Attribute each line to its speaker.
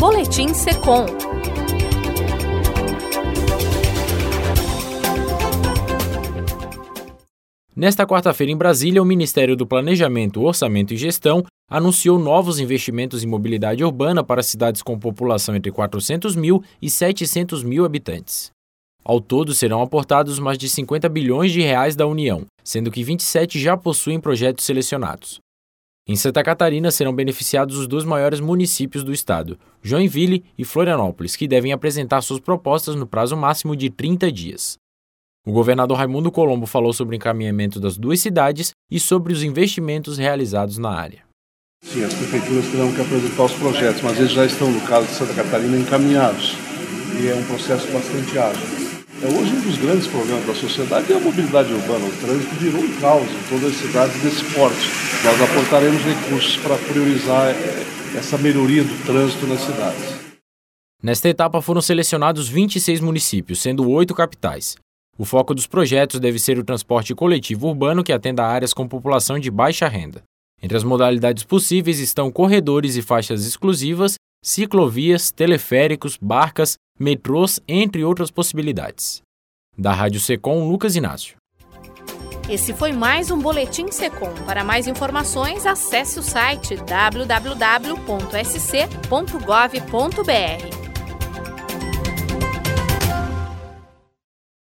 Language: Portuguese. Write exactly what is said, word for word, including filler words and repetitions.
Speaker 1: Boletim Secom.
Speaker 2: Nesta quarta-feira, em Brasília, o Ministério do Planejamento, Orçamento e Gestão anunciou novos investimentos em mobilidade urbana para cidades com população entre quatrocentos mil e setecentos mil habitantes. Ao todo, serão aportados mais de cinquenta bilhões de reais da União, sendo que vinte e sete já possuem projetos selecionados. Em Santa Catarina, serão beneficiados os dois maiores municípios do estado, Joinville e Florianópolis, que devem apresentar suas propostas no prazo máximo de trinta dias. O governador Raimundo Colombo falou sobre o encaminhamento das duas cidades e sobre os investimentos realizados na área.
Speaker 3: Sim, as prefeituras terão que apresentar os projetos, mas eles já estão, no caso de Santa Catarina, encaminhados. E é um processo bastante ágil. É, hoje, um dos grandes problemas da sociedade é a mobilidade urbana. O trânsito virou um caos em todas as cidades desse porte. Nós aportaremos recursos para priorizar essa melhoria do trânsito nas cidades.
Speaker 2: Nesta etapa foram selecionados vinte e seis municípios, sendo oito capitais. O foco dos projetos deve ser o transporte coletivo urbano que atenda áreas com população de baixa renda. Entre as modalidades possíveis estão corredores e faixas exclusivas, ciclovias, teleféricos, barcas, metrôs, entre outras possibilidades. Da Rádio Secom, Lucas Inácio.
Speaker 1: Esse foi mais um Boletim Secom. Para mais informações, acesse o site w w w ponto s c ponto gov ponto b r.